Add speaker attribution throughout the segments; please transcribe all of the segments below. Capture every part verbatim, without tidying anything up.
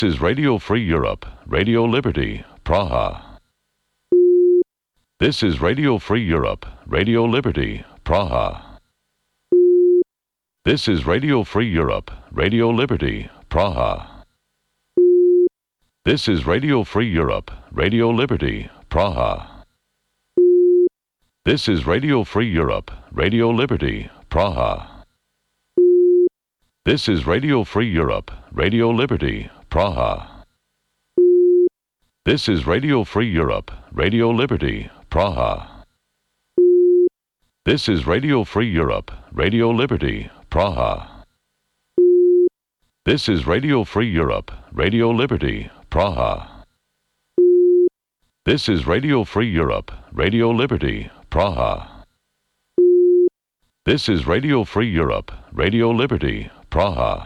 Speaker 1: This is Radio Free Europe, Radio Liberty, Praha. This is Radio Free Europe, Radio Liberty, Praha. This is Radio Free Europe, Radio Liberty, Praha. This is Radio Free Europe, Radio Liberty, Praha. This is Radio Free Europe, Radio Liberty, Praha. This is Radio Free Europe, Radio Liberty, Praha. This is Radio Free Europe, Radio Liberty, Praha. This is Radio Free Europe, Radio Liberty, Praha. This is Radio Free Europe, Radio Liberty, Praha. This is Radio Free Europe, Radio Liberty, Praha. This is Radio Free Europe, Radio Liberty, Praha.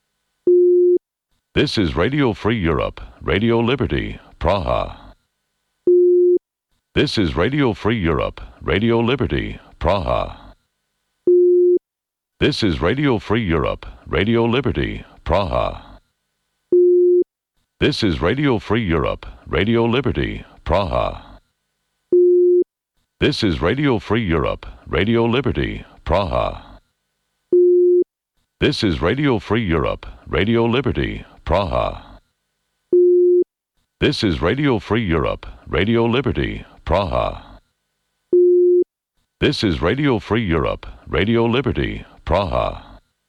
Speaker 1: This is Radio Free Europe, Radio Liberty, Praha. This is Radio Free Europe, Radio Liberty, Praha. This is Radio Free Europe, Radio Liberty, Praha. This is Radio Free Europe, Radio Liberty, Praha. This is Radio Free Europe, Radio Liberty, Praha. This is Radio Free Europe, Radio Liberty, Praha. This is Radio Free Europe, Radio Liberty, Praha. This is Radio Free Europe, Radio Liberty, Praha.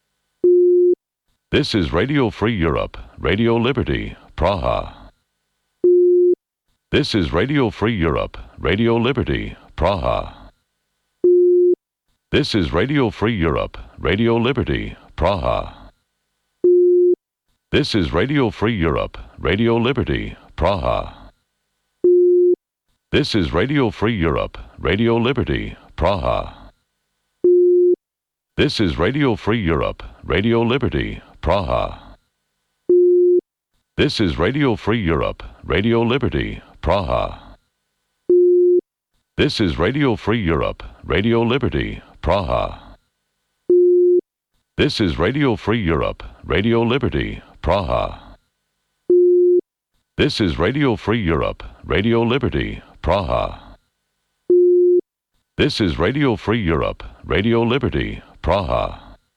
Speaker 1: This is Radio Free Europe, Radio Liberty, Praha. This is Radio Free Europe, Radio Liberty, Praha. This is Radio Free Europe, Radio Liberty, Praha. This is Radio Free Europe, Radio Liberty, Praha. This is Radio Free Europe, Radio Liberty, Praha. This is Radio Free Europe, Radio Liberty, Praha. This is Radio Free Europe, Radio Liberty, Praha. This is Radio Free Europe, Radio Liberty, Praha. This is Radio Free Europe, Radio Liberty, Praha. This is Radio Free Europe, Radio Liberty, Praha. This is Radio Free Europe, Radio Liberty, Praha.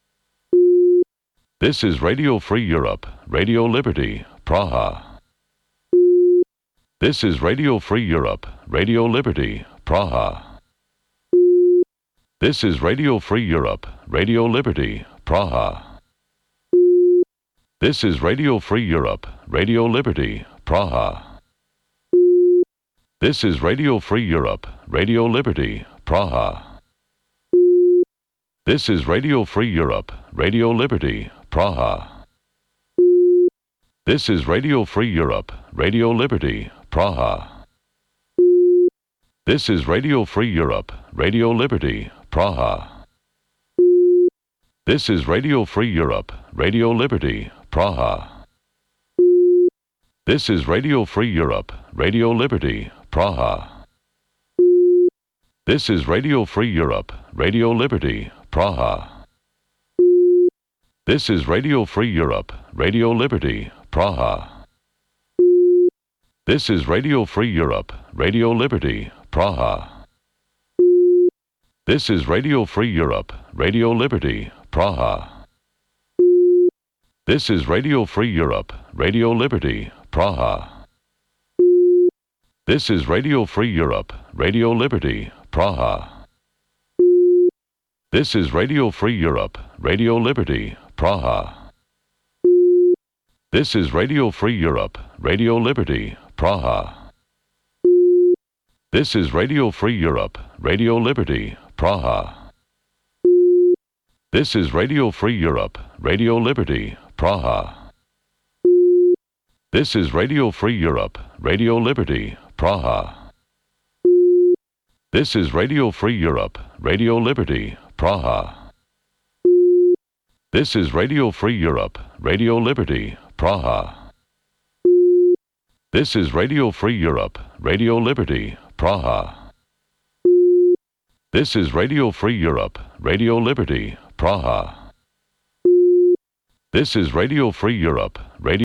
Speaker 1: This is Radio Free Europe, Radio Liberty, Praha. This is Radio Free Europe, Radio Liberty, Praha. This is Radio Free Europe, Radio Liberty, Praha. This is Radio Free Europe, Radio Liberty, Praha. This is Radio Free Europe, Radio Liberty, Praha. This is Radio Free Europe, Radio Liberty, Praha. This is Radio Free Europe, Radio Liberty, Praha. This is Radio Free Europe, Radio Liberty, Praha. This is Radio Free Europe, Radio Liberty, Praha. This is Radio Free Europe, Radio Liberty, Praha. This is Radio Free Europe, Radio Liberty, Praha. This is Radio Free Europe, Radio Liberty, Praha. This is Radio Free Europe, Radio Liberty, Praha. This is Radio Free Europe, Radio Liberty, Praha. This is Radio Free Europe, Radio Liberty, Praha. This is Radio Free Europe, Radio Liberty, Praha. This is Radio Free Europe, Radio Liberty, Praha. This is Radio Free Europe, Radio Liberty, Praha. This is Radio Free Europe, Radio Liberty, Praha. This is Radio Free Europe, Radio Liberty, Praha. This is Radio Free Europe, Radio Liberty, Praha. This is Radio Free Europe, Radio Liberty, Praha. This is Radio Free Europe, Radio Liberty, Praha. This is Radio Free Europe, Radio Liberty, Praha. This is Radio Free Europe, Radio Liberty, Praha. This is Radio Free Europe, Radio